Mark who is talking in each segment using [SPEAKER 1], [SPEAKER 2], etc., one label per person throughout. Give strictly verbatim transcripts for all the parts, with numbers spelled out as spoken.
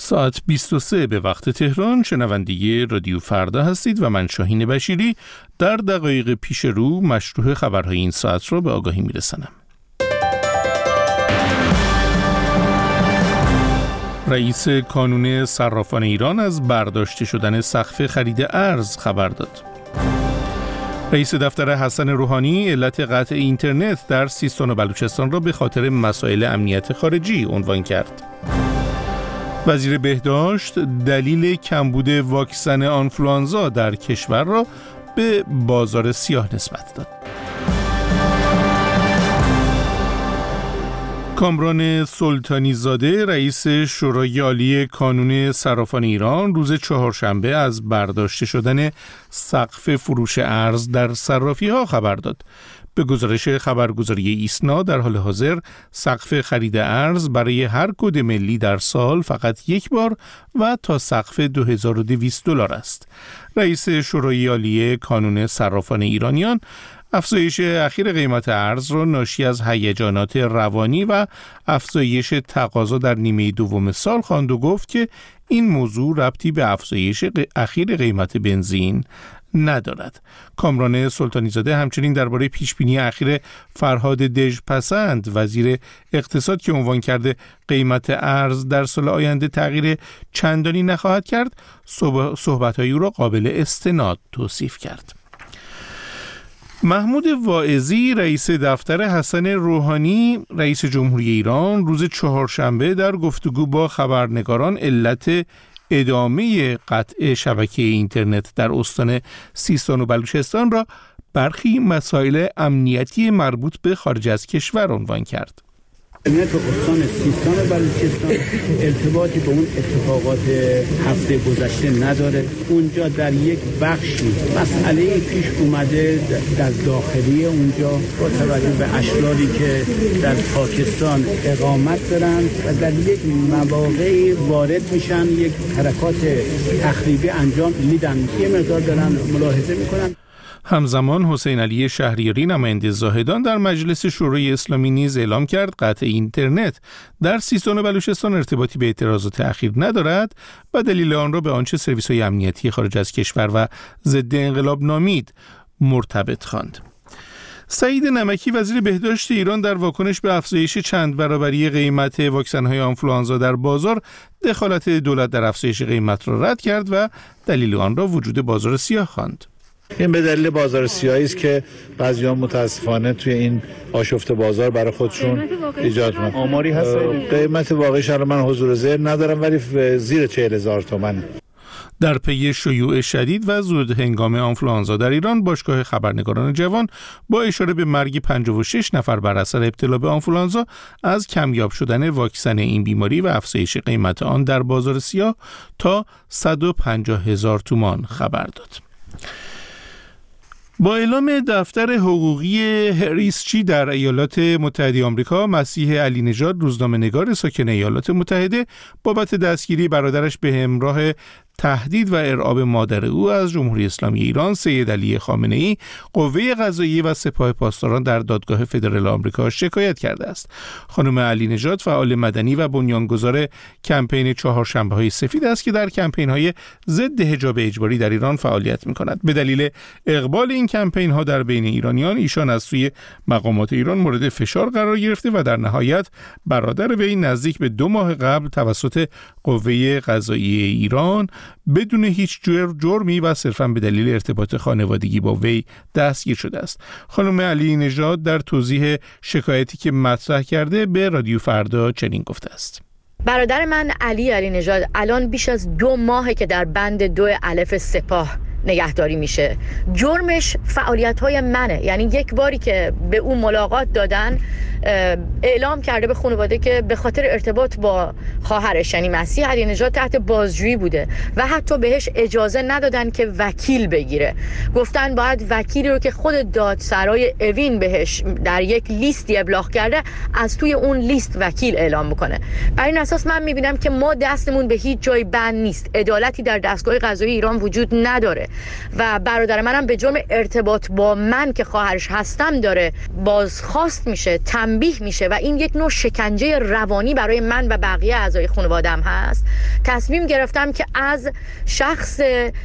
[SPEAKER 1] ساعت بیست و سه به وقت تهران، شنونده رادیو فردا هستید و من شاهین بشیری در دقایق پیش رو مشروع خبرهای این ساعت را به آگاهی میرسانم. رئیس کانون صرافان ایران از برداشته شدن سقف خرید ارز خبر داد. رئیس دفتر حسن روحانی علت قطع اینترنت در سیستان و بلوچستان را به خاطر مسائل امنیت خارجی عنوان کرد. وزیر بهداشت دلیل کمبود واکسن آنفلوانزا در کشور را به بازار سیاه نسبت داد. کامران سلطانی زاده رئیس شورای عالی کانون صرافان ایران روز چهارشنبه از برداشته شدن سقف فروش ارز در صرافی‌ها خبر داد. به گزارش خبرگزاری ایسنا در حال حاضر سقف خرید ارز برای هر کد ملی در سال فقط یک بار و تا سقف دو هزار و دویست دلار است. رئیس شورای عالی کانون صرافان ایرانیان افزایش اخیر قیمت ارز را ناشی از هیجانات روانی و افزایش تقاضا در نیمه دوم سال خواند و گفت که این موضوع ربطی به افزایش اخیر قیمت بنزین ندارد. کامران سلطانی زاده همچنین درباره پیشبینی اخیر فرهاد دژپسند وزیر اقتصاد که عنوان کرده قیمت ارز در سال آینده تغییر چندانی نخواهد کرد، صحبت‌های او را قابل استناد توصیف کرد. محمود واعظی رئیس دفتر حسن روحانی رئیس جمهوری ایران روز چهارشنبه در گفتگو با خبرنگاران علت ادامه قطع شبکه اینترنت در استان سیستان و بلوچستان را برخی مسائل امنیتی مربوط به خارج از کشور عنوان کرد.
[SPEAKER 2] اینترنت استان سیستان و بلوچستان ارتباطی به اون اتفاقات هفته گذشته نداره. اونجا در یک بخشی مسئله پیش اومده در داخلی اونجا با توجه به اشراری که در پاکستان اقامت دارن و در یک مواقعی وارد میشن، یک حرکات تخریبی انجام میدن، یه مقدار دارن ملاحظه میکنن.
[SPEAKER 1] همزمان حسین علی شهریاری نماینده زاهدان در مجلس شورای اسلامی نیز اعلام کرد قطع اینترنت در سیستان و بلوچستان ارتباطی به اعتراضات اخیر ندارد و دلیل آن را به آنچه سرویس‌های امنیتی خارج از کشور و ضد انقلاب نامید مرتبط خواند. سعید نمکی وزیر بهداشت ایران در واکنش به افزایش چند برابری قیمت واکسن‌های آنفلوانزا در بازار دخالت دولت در افزایش قیمت را رد کرد و دلیل آن را وجود بازار سیاه خواند.
[SPEAKER 3] این به دلیل بازار سیاهی است که بعضی‌ها متاسفانه توی این آشفت بازار برای خودشون ایجاد می‌کنن.
[SPEAKER 2] آماری هست؟
[SPEAKER 3] قیمت واقعیش رو من حضور ذهن ندارم ولی زیر چهل هزار تومان.
[SPEAKER 1] در پی شیوع شدید و زود هنگام آنفلوانزا در ایران، باشگاه خبرنگاران جوان با اشاره به مرگ پنجاه و شش نفر بر اثر ابتلا به آنفلوانزا از کمیاب شدن واکسن این بیماری و افزایش قیمت آن در بازار سیاه تا صد و پنجاه هزار تومان خبر داد. با اعلام دفتر حقوقی هریسچی در ایالات متحده آمریکا، مسیح علی نژاد روزنامه‌نگار ساکن ایالات متحده بابت دستگیری برادرش به همراه تهدید و ارعاب مادر او از جمهوری اسلامی ایران سید علی خامنه‌ای، قوه قضاییه و سپاه پاسداران در دادگاه فدرال آمریکا شکایت کرده است. خانم علی نژاد فعال مدنی و بنیانگذار کمپین چهارشنبه‌های سفید است که در کمپین‌های ضد حجاب اجباری در ایران فعالیت می‌کند. به دلیل اقبال این کمپین‌ها در بین ایرانیان، ایشان از سوی مقامات ایران مورد فشار قرار گرفته و در نهایت برادر وی نزدیک به دو ماه قبل توسط قوه قضاییه ایران بدون هیچ جرمی و صرفاً به دلیل ارتباط خانوادگی با وی دستگیر شده است. خانم علی نژاد در توضیح شکایتی که مطرح کرده به رادیو فردا چنین گفته است:
[SPEAKER 4] برادر من علی علی نژاد الان بیش از دو ماهه که در بند دو الف سپاه نگهداری میشه. جرمش فعالیت‌های منه، یعنی یک باری که به اون ملاقات دادن اعلام کرده به خانواده که به خاطر ارتباط با خواهرش یعنی مسیح علی نژاد تحت بازجویی بوده و حتی بهش اجازه ندادن که وکیل بگیره. گفتن باید وکیلی رو که خود دادسرای اوین بهش در یک لیستی ابلاغ کرده از توی اون لیست وکیل اعلام بکنه. بر این اساس من میبینم که ما دستمون به هیچ جای بند نیست، عدالتی در دستگاه قضایی ایران وجود نداره و برادر منم به جرم ارتباط با من که خواهرش هستم داره بازخواست میشه، تمدید تنبیه میشه و این یک نوع شکنجه روانی برای من و بقیه اعضای خانواده‌ام هست، تصمیم گرفتم که از شخص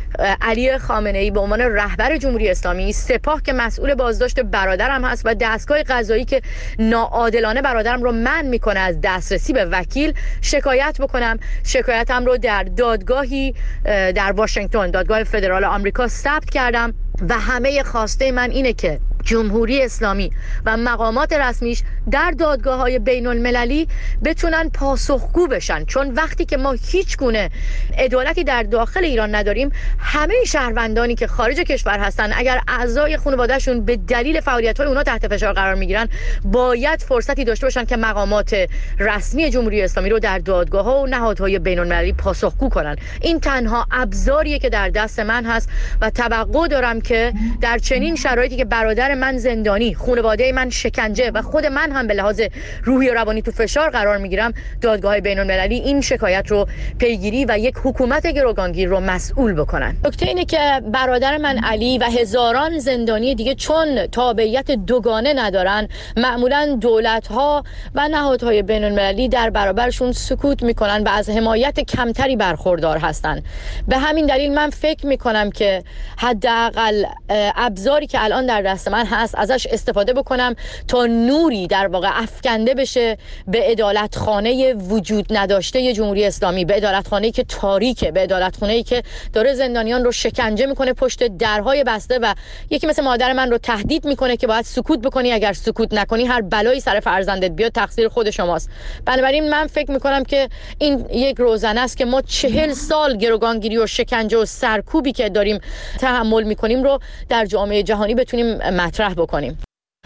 [SPEAKER 4] علی خامنه‌ای به عنوان رهبر جمهوری اسلامی، سپاه که مسئول بازداشت برادرم هست و دستگاه قضایی که ناعادلانه برادرم رو منع میکنه از دسترسی به وکیل شکایت بکنم. شکایتم رو در دادگاهی در واشنگتن، دادگاه فدرال آمریکا ثبت کردم و همه خواسته من اینه که جمهوری اسلامی و مقامات رسمیش در دادگاه‌های بین‌المللی بتونن پاسخگو بشن، چون وقتی که ما هیچ گونه عدالتی در داخل ایران نداریم، همه شهروندانی که خارج کشور هستن اگر اعضای خانواده‌شون به دلیل فعالیت‌های اونها تحت فشار قرار میگیرن، باید فرصتی داشته باشن که مقامات رسمی جمهوری اسلامی رو در دادگاه‌ها و نهادهای بین‌المللی پاسخگو کنن. این تنها ابزاریه که در دست من هست و توقع دارم که در چنین شرایطی که برادر من زندانی، خانواده من شکنجه و خود من هم به لحاظ روحی و روانی تو فشار قرار میگیرم، دادگاه بین‌المللی این شکایت رو پیگیری و یک حکومت گروگانگیر رو مسئول بکنن. نکته اینه که برادر من علی و هزاران زندانی دیگه چون تابعیت دوگانه ندارن، معمولا دولت‌ها و نهادهای بین‌المللی در برابرشون سکوت میکنن و از حمایت کمتری برخوردار هستن. به همین دلیل من فکر میکنم که حداقل ابزاری که الان در دست من هست ازش استفاده بکنم تا نوری در واقع افکنده بشه به عدالتخانه وجود نداشته جمهوری اسلامی، به عدالتخانه‌ای که تاریکه، به عدالتخانه‌ای که داره زندانیان رو شکنجه میکنه پشت درهای بسته و یکی مثل مادر من رو تهدید میکنه که باید سکوت بکنی، اگر سکوت نکنی هر بلایی سر فرزندت بیاد تقصیر خود شماست. بنابراین من فکر میکنم که این یک روزنه است که ما چهل سال گروگانگیری و شکنجه و سرکوبی که داریم تحمل میکنیم رو در جامعه جهانی بتونیم مطرح بکنیم.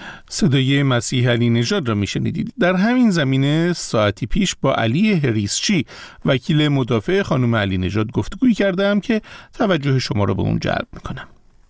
[SPEAKER 1] صدای مسیح علی نژاد را میشنیدید. در همین زمینه ساعتی پیش با علی هریسچی، وکیل مدافع خانم علی نژاد، گفتگویی کردم که توجه شما را به اون جلب میکنم.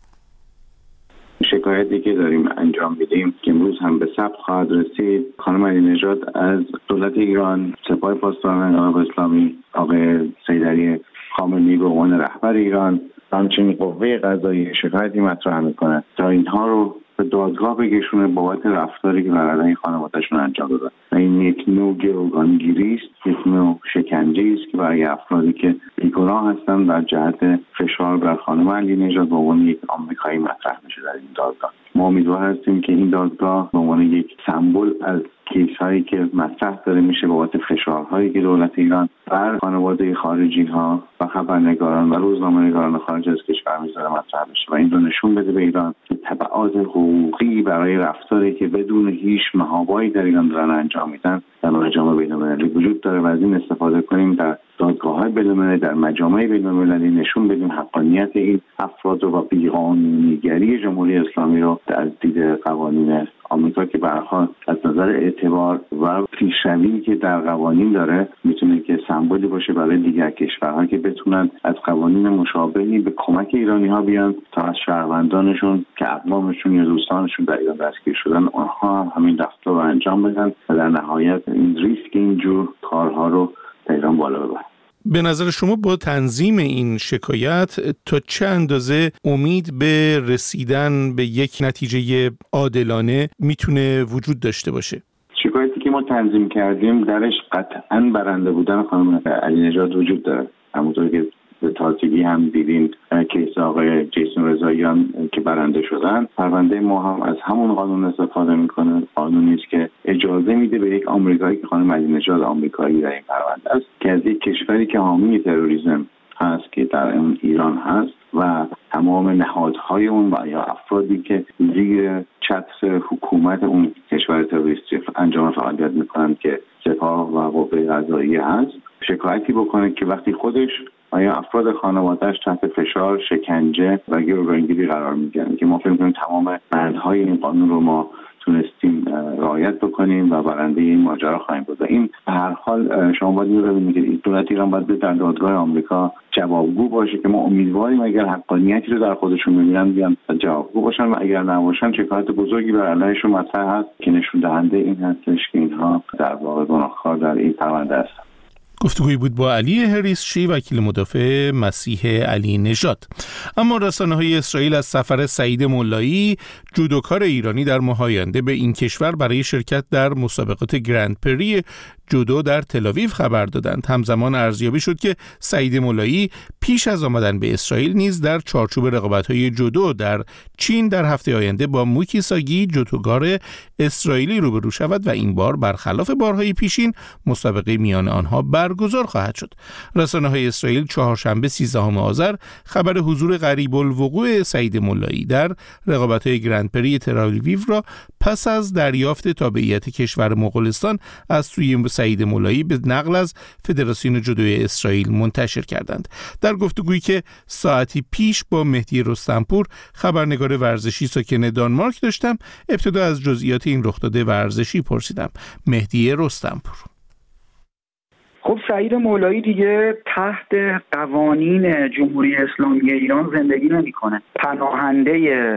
[SPEAKER 5] شکایتی که داریم انجام میدیم که امروز هم به ثبت خواهد رسید، خانم علی نژاد از دولت ایران، سپاه پاسداران انقلاب اسلامی، آقای سید علی خامنه‌ای به عنوان رهبر ایران، همچنین قوه قضاییه شکایتی مطرح میکنه تا اینها رو به دادگاه بکشونه بابت رفتاری که بر علیه خانواده‌شون انجام دادن. و این یک نوع گروگانگیری است، یک نوع شکنجه است که برای افرادی که بیگناه هستند در جهت فشار بر خانم علی نژاد به عنوان یک آمریکایی مطرح میشه در این دادگاه. ما امیدوار هستیم که این دادگاه به عنوان یک سمبل از کیس‌هایی که مطرح داره میشه بابت فشارهایی که دولت ایران بر خانواده خارجی ها و خبرنگاران و روزنامه‌نگاران خارج از کشور میذاره مطرح بشه و این رو نشون بده به ایران که تبعات حقوقی برای رفتاری که بدون هیچ محابایی در ایران دارن انجام میدن در مجامع بین‌المللی وجود داره و از این استفاده کنیم در دادگاه‌های بین‌المللی، در مجامع بین‌المللی نشون بدیم حقانیت این افراد و بی‌قانونی‌گری جمهوری اسلامی رو از دید قوانین آمریکا که به هر حال از نظر اعتبار و پیشروی که در قوانین داره میتونه که سمبولی باشه برای دیگر کشورها که بتونن از قوانین مشابهی به کمک ایرانی‌ها بیان تا از شهروندانشون که اقوامشون یا دوستانشون در ایران دستگیر شدن آنها همین رفتار رو انجام بدن و در نهایت این ریسک اینجور کارها رو در ایران بالا ببرن.
[SPEAKER 1] به نظر شما با تنظیم این شکایت تا چه اندازه امید به رسیدن به یک نتیجه عادلانه میتونه وجود داشته باشه؟
[SPEAKER 5] شکایتی که ما تنظیم کردیم درش قطعاً برنده بودن خانم علی نژاد وجود داره. همونطور که به تازگی هم دیدین کیس آقای جیسون رضاییان که برنده شدن، پرونده ما هم از همون قانون استفاده میکنه. قانونی است که اجازه میده به یک آمریکایی که خانم علی نژاد آمریکایی در این پرونده است که از یک کشوری که حامی تروریسم هست که در اون ایران هست و تمام نهادهای اون و یا افرادی که زیر چتر حکومت اون کشور تروریستی انجام فعالیت میکنن که سپاه و قوه قضاییه هست، شکایتی بکنه که وقتی خودش آیا افراد خانواده‌اش تحت فشار، شکنجه و گروگانگیری قرار میگیرن که ما فکر می‌کنیم تمام بندهای این قانون رو ما تونستیم رعایت بکنیم و برنده این ماجرا خواهیم بود. این به هر حال شما باید ببینید که دولت ایران باید در دادگاه آمریکا جوابگو باشه که ما امیدواریم اگر حقانیتی رو در خودشون می‌بینن بیان جوابگو باشن و اگر نباشن شکایت بزرگی بر علیهشون مطرح هست که نشون دهنده این هستش که اینها در واقع گناهکار در این پرونده هستند.
[SPEAKER 1] گفتگویی بود با علی هریسچی، وکیل مدافع مسیح علی نژاد. اما رسانه‌های اسرائیل از سفر سعید مولایی، جودوکار ایرانی در ماه آینده به این کشور برای شرکت در مسابقات گرند پری جودو در تل‌آویو خبر دادند. همزمان ارزیابی شد که سعید مولایی پیش از آمدن به اسرائیل نیز در چارچوب رقابت‌های جودو در چین در هفته آینده با موکی ساگی، جودوکار اسرائیلی روبرو شود و این بار برخلاف بارهای پیشین مسابقه میان آنها برگزار خواهد شد. رسانه‌های اسرائیل چهارشنبه سیزدهم آذر خبر حضور غریب الوقوع سعید مولایی در رقابت‌های گرند پری تل‌آویو را پس از دریافت تابعیت کشور مغولستان از سوی سعید مولایی به نقل از فدراسیون جودوی اسرائیل منتشر کردند. در گفتگویی که ساعتی پیش با مهدی رستمپور، خبرنگار ورزشی ساکن دانمارک داشتم، ابتدا از جزئیات این رخداد ورزشی پرسیدم. مهدی رستمپور:
[SPEAKER 6] خب سعید مولایی دیگه تحت قوانین جمهوری اسلامی ایران زندگی نمی‌کنه. پناهنده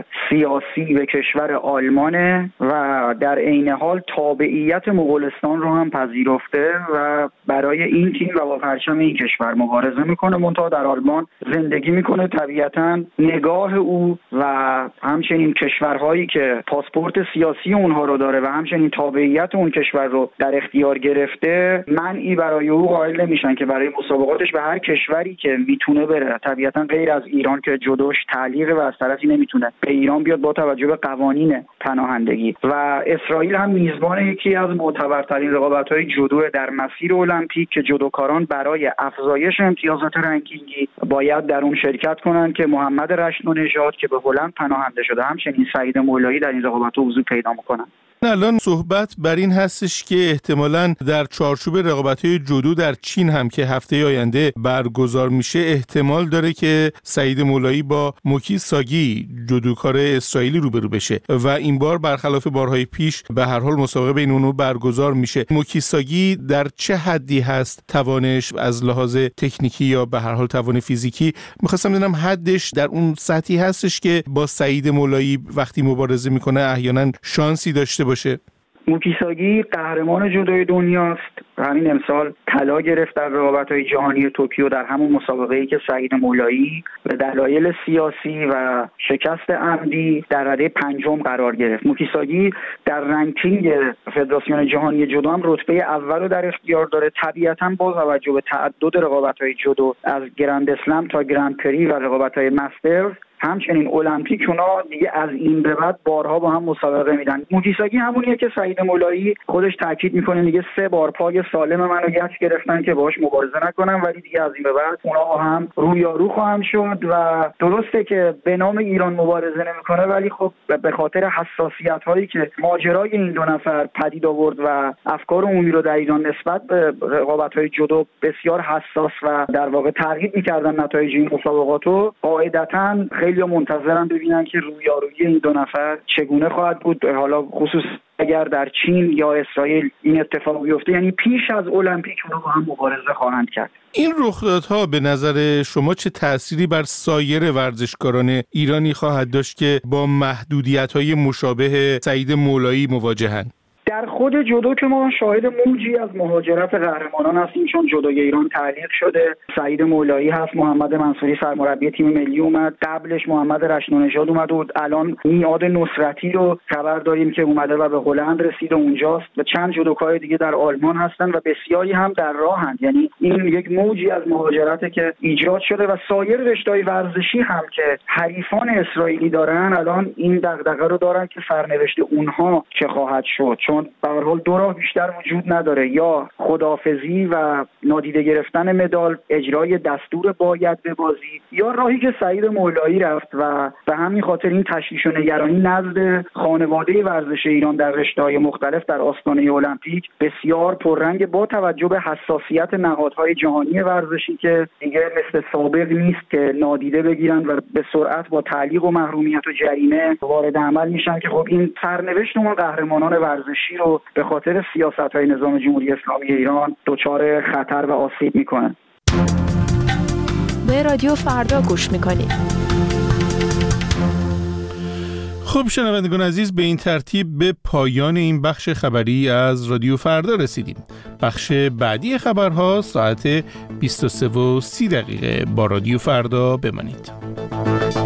[SPEAKER 6] سیاسی به کشور آلمانه و در عین حال تابعیت مغولستان رو هم پذیرفته و برای این تیم و با پرچم این کشور مبارزه میکنه. منتها در آلمان زندگی میکنه. طبیعتاً نگاه او و همچنین کشورهایی که پاسپورت سیاسی اونها رو داره و همچنین تابعیت اون کشور رو در اختیار گرفته، منعی برای او قائل نمیشن که برای مسابقاتش به هر کشوری که میتونه بره. طبیعتا غیر از ایران که جدوش تعلیقه و از طرفی نمیتونه به ایران بیاد با توجه به قوانین پناهندگی. و اسرائیل هم میزبان یکی از معتبرترین رقابت‌های جودو در مسیر المپیک که جودوکاران برای افزایش امتیازات رنکینگی باید در اون شرکت کنند که محمد رشن‌ونژاد که به هلند پناهنده شده، همچنین سعید مولایی در این رقابت‌ها حضور پیدا می‌کنند.
[SPEAKER 1] الان صحبت بر این هستش که احتمالاً در چارچوب رقابت‌های جودو در چین هم که هفته آینده برگزار میشه، احتمال داره که سعید مولایی با موکی ساگی، جودوکار اسرائیلی، روبرو بشه و این بار برخلاف بارهای پیش به هر حال مسابقه بین اونها برگزار میشه. موکی ساگی در چه حدی هست توانش از لحاظ تکنیکی یا به هر حال توان فیزیکی؟ می‌خواستم بدونم حدش در اون سطحی هستش که با سعید مولایی وقتی مبارزه میکنه احیانا شانسی داشته باشه.
[SPEAKER 6] موکی ساگی قهرمان جودوی دنیاست. همین امسال طلا گرفت در رقابت‌های جهانی توکیو در همون مسابقه‌ای که سعید مولایی به دلایل سیاسی و شکست عمدی در رده پنجم قرار گرفت. موکی ساگی در رنکینگ فدراسیون جهانی جودو هم رتبه اول رو در اختیار داره. طبیعتاً با توجه به تعدد رقابت‌های جودو از گرند اسلم تا گرند پری و رقابت‌های مسترز، همچنین المپیک، اونا دیگه از این به بعد بارها با هم مسابقه میدن. موکی ساگی همونیه که سعید مولایی خودش تاکید میکنه دیگه سه بار پای سالم منو گچ گرفتن که باهاش مبارزه نکنم، ولی دیگه از این به بعد اونا با هم رویارو خواهند شد. و درسته که به نام ایران مبارزه نمیکنه، ولی خب به خاطر حساسیت هایی که ماجرای این دو نفر پدید آورد و افکار عمومی رو در ایران نسبت به رقابت های جودو بسیار حساس و در واقع ترغیب میکردن نتایج این مسابقاتو، قاعدتاً خیلی منتظرن ببینن که رویارویی این دو نفر چگونه خواهد بود، حالا خصوص اگر در چین یا اسرائیل این اتفاق بیفته، یعنی پیش از المپیک اونا با هم مبارزه خواهند کرد.
[SPEAKER 1] این رخدادها به نظر شما چه تأثیری بر سایر ورزشکاران ایرانی خواهد داشت که با محدودیت‌های مشابه سعید مولایی مواجهند؟
[SPEAKER 6] در خود جودو که ما شاهد موجی از مهاجرت قهرمانان هستیم، چون جودوی ایران تعلیق شده. سعید مولایی هست، محمد منصوری سرمربی تیم ملی اومد، قبلش محمد رشن‌ونژاد اومد و الان میعاد نصرتی رو خبر داریم که اومده و به هلند رسید و اونجاست و چند جودوکار دیگه در آلمان هستن و بسیاری هم در راهند. یعنی این یک موجی از مهاجرت که ایجاد شده و سایر رشته‌های ورزشی هم که حریفان اسرائیلی دارن الان این دغدغه رو دارن که سرنوشت اونها چه خواهد شد، چون به هر حال دو راه بیشتر وجود نداره، یا خداحافظی و نادیده گرفتن مدال، اجرای دستور باید به بازی، یا راهی که سعید مولایی رفت. و به همین خاطر این تشویش و نگرانی نزد خانواده ورزش ایران در رشته‌های مختلف در آستانه المپیک بسیار پررنگ، با توجه به حساسیت نهادهای جهانی ورزشی که دیگه مثل سابق نیست که نادیده بگیرن و به سرعت با تعلیق و محرومیت و جریمه وارد عمل میشن که خب این سرنوشت اون قهرمانان ورزشی رو به خاطر سیاست‌های نظام جمهوری اسلامی ایران دچار خطر و آسیب میکنه.
[SPEAKER 7] به رادیو فردا گوش میکنید.
[SPEAKER 1] خب شنوندگان عزیز، به این ترتیب به پایان این بخش خبری از رادیو فردا رسیدیم. بخش بعدی خبرها ساعت بیست و سه و سی دقیقه. با رادیو فردا بمانید.